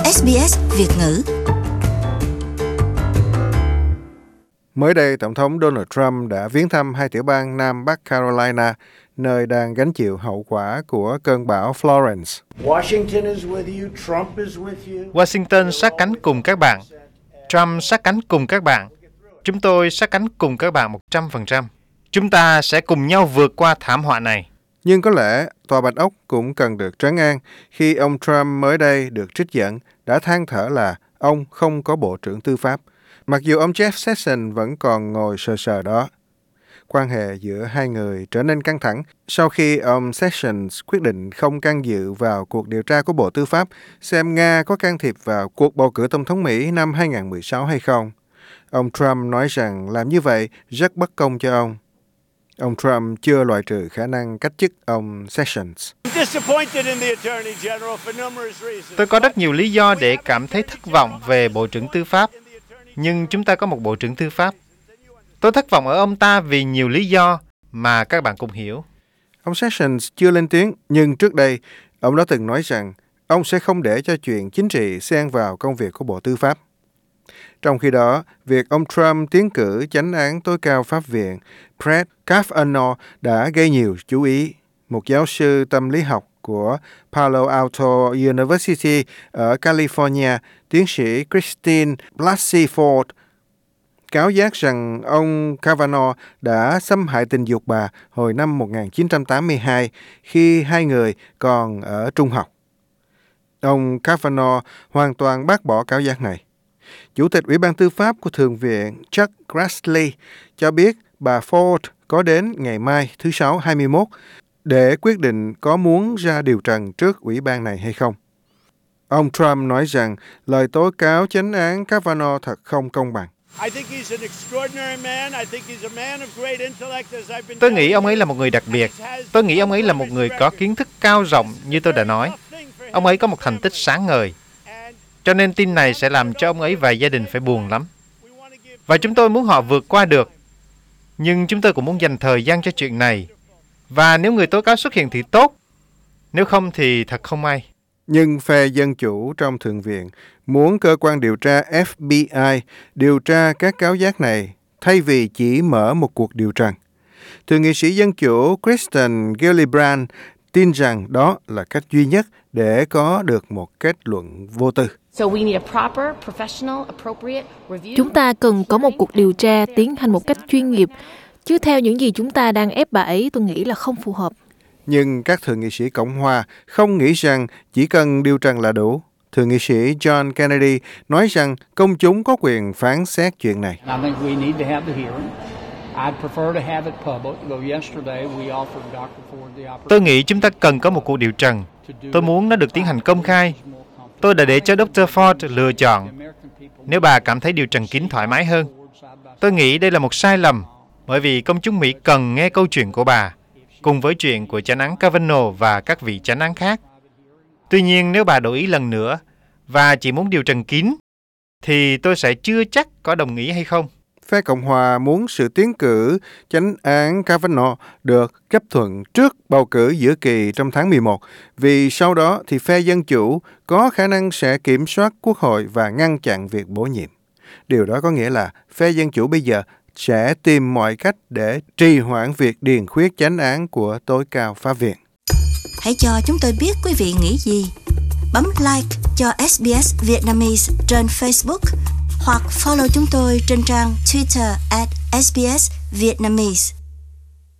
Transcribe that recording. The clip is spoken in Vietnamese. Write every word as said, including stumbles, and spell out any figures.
ét bê ét Việt ngữ. Mới đây, Tổng thống Donald Trump đã viếng thăm hai tiểu bang Nam Bắc Carolina, nơi đang gánh chịu hậu quả của cơn bão Florence. Washington sát cánh cùng các bạn. Trump sát cánh cùng các bạn. Chúng tôi sát cánh cùng các bạn một trăm phần trăm. Chúng ta sẽ cùng nhau vượt qua thảm họa này. Nhưng có lẽ Tòa Bạch Ốc cũng cần được trấn an khi ông Trump mới đây được trích dẫn đã than thở là ông không có Bộ trưởng Tư pháp, mặc dù ông Jeff Sessions vẫn còn ngồi sờ sờ đó. Quan hệ giữa hai người trở nên căng thẳng sau khi ông Sessions quyết định không can dự vào cuộc điều tra của Bộ Tư pháp xem Nga có can thiệp vào cuộc bầu cử tổng thống Mỹ năm hai không một sáu hay không. Ông Trump nói rằng làm như vậy rất bất công cho ông. Ông Trump chưa loại trừ khả năng cách chức ông Sessions. Tôi có rất nhiều lý do để cảm thấy thất vọng về Bộ trưởng Tư pháp, nhưng chúng ta có một Bộ trưởng Tư pháp. Tôi thất vọng ở ông ta vì nhiều lý do mà các bạn cũng hiểu. Ông Sessions chưa lên tiếng, nhưng trước đây, ông đã từng nói rằng ông sẽ không để cho chuyện chính trị xen vào công việc của Bộ Tư pháp. Trong khi đó, việc ông Trump tiến cử chánh án tối cao Pháp viện Brett Kavanaugh đã gây nhiều chú ý. Một giáo sư tâm lý học của Palo Alto University ở California, tiến sĩ Christine Blasey Ford, cáo giác rằng ông Kavanaugh đã xâm hại tình dục bà hồi năm một nghìn chín trăm tám mươi hai khi hai người còn ở trung học. Ông Kavanaugh hoàn toàn bác bỏ cáo giác này. Chủ tịch Ủy ban Tư pháp của Thượng viện Chuck Grassley cho biết bà Ford có đến ngày mai thứ Sáu hai mươi mốt để quyết định có muốn ra điều trần trước ủy ban này hay không. Ông Trump nói rằng lời tố cáo chánh án Kavanaugh thật không công bằng. Tôi nghĩ ông ấy là một người đặc biệt. Tôi nghĩ ông ấy là một người có kiến thức cao rộng như tôi đã nói. Ông ấy có một thành tích sáng ngời. Cho nên tin này sẽ làm cho ông ấy và gia đình phải buồn lắm. Và chúng tôi muốn họ vượt qua được. Nhưng chúng tôi cũng muốn dành thời gian cho chuyện này. Và nếu người tố cáo xuất hiện thì tốt. Nếu không thì thật không may. Nhưng phe Dân Chủ trong Thượng viện muốn cơ quan điều tra F B I điều tra các cáo giác này thay vì chỉ mở một cuộc điều trần. Thượng nghị sĩ Dân Chủ Kristen Gillibrand tin rằng đó là cách duy nhất để có được một kết luận vô tư. Chúng ta cần có một cuộc điều tra tiến hành một cách chuyên nghiệp, chứ theo những gì chúng ta đang ép bà ấy, tôi nghĩ là không phù hợp. Nhưng các thượng nghị sĩ Cộng hòa không nghĩ rằng chỉ cần điều trần là đủ. Thượng nghị sĩ John Kennedy nói rằng công chúng có quyền phán xét chuyện này. Tôi nghĩ chúng ta cần có một cuộc điều trần. Tôi muốn nó được tiến hành công khai. Tôi đã để cho doctor Ford lựa chọn. Nếu bà cảm thấy điều trần kín thoải mái hơn. Tôi nghĩ đây là một sai lầm, bởi vì công chúng Mỹ cần nghe câu chuyện của bà, cùng với chuyện của chánh án Kavanaugh và các vị chánh án khác. Tuy nhiên, nếu bà đổi ý lần nữa và chỉ muốn điều trần kín, thì tôi sẽ chưa chắc có đồng ý hay không. Phe Cộng hòa muốn sự tiến cử chánh án Kavanaugh được chấp thuận trước bầu cử giữa kỳ trong tháng mười một, vì sau đó thì phe Dân Chủ có khả năng sẽ kiểm soát Quốc hội và ngăn chặn việc bổ nhiệm. Điều đó có nghĩa là phe Dân Chủ bây giờ sẽ tìm mọi cách để trì hoãn việc điền khuyết chánh án của tối cao Pháp viện. Hãy cho chúng tôi biết quý vị nghĩ gì. Bấm like cho ét bê ét Vietnamese trên Facebook hoặc follow chúng tôi trên trang Twitter at ét bê ét Vietnamese.